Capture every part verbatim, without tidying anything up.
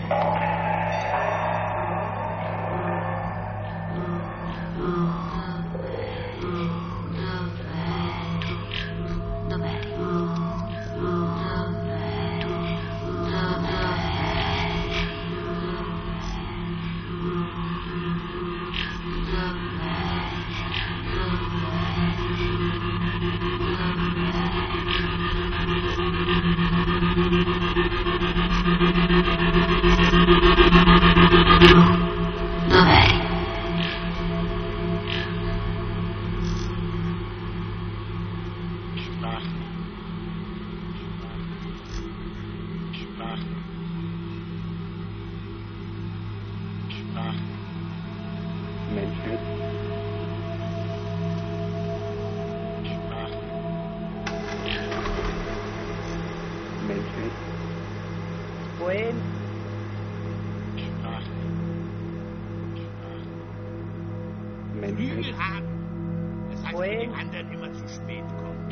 Flügel haben. Das heißt, wenn die anderen immer zu spät kommen.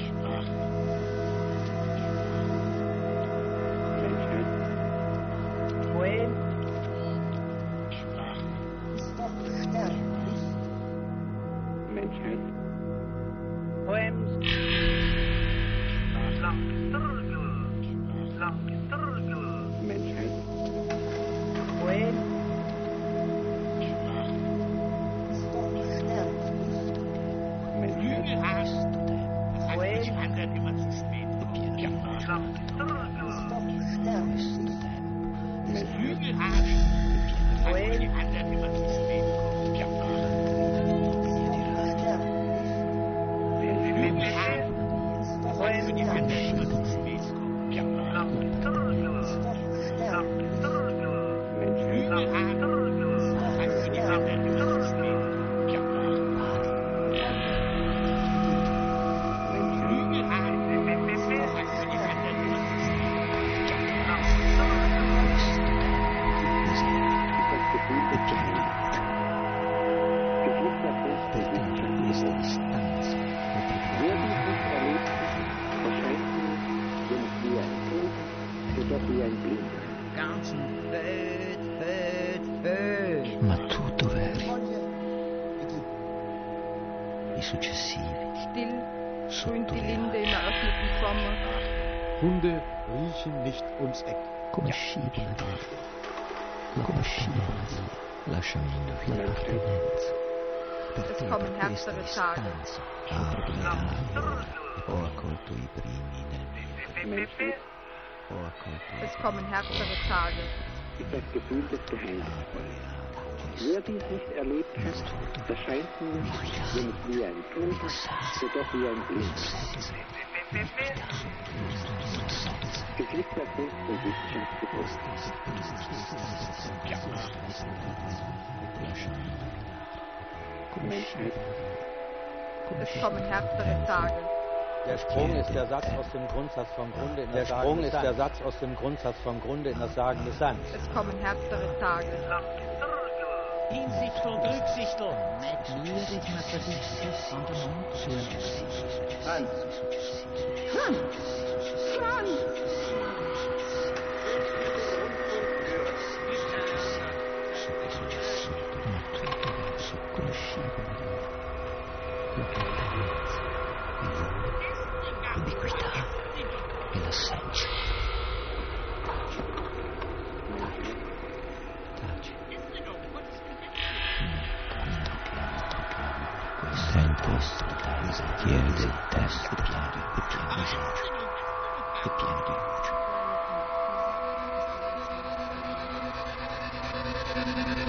Wohin? Ist doch sterblich. Menschheit. Wohin? Menschheit. Wohin? Ist doch sterblich. Flügel haben. Das heißt, wenn die anderen immer zu spät kommen. Ist doch sterblich. Flügel haben. Das heißt, wenn die anderen immer zu spät kommen. Flügel haben. Das heißt, wenn die anderen immer zu spät kommen. Flügel haben. Das heißt, wenn die anderen immer zu spät kommen. Flügel haben. Das heißt, wenn die anderen immer zu spät Das Gefühl des Geheimnisses. Gefühl der größten Wissenschaft. Wer dies nicht erlebt, erscheint mir, wenn es wie ein Tod, jedoch wie ein Blinder. Ganzen Welt, Welt, Welt. Ma tu dov'eri? I successivi Still grünt sotto die le Linde ali, im eröffneten Sommer. Hunde riechen nicht ums Eck. come scivola via, come scivola via, lasciami indovinare l'appartenenza. Perché kommen per questa härtere Tage. distanza apro le ali, ho accolto i primi nel mio Menschheit ho accolto i Es kommen härtere Tage. ist das Gefühl des Geheimnisses. primi Wer dies nicht erlebt hat, erscheint mir, wenn es wie ein Tod, jedoch wie ein Blinder. Gefühl der größten Wissenschaft Menschheit Es kommen härtere Tage. Der Sprung ist der Satz aus dem Grundsatz vom Grunde in das Der Sprung ist der Satz aus dem Grundsatz vom Grunde in das Sagen des Sands. Es kommen härtere Tage. Hinsicht und Rücksicht. come scivola via, l'appartenenza, il volo, l'ubiquità e l'assenza. Taci. Sento stradale, sentieri del testo pieni e pieni di luce, e pieni di luce.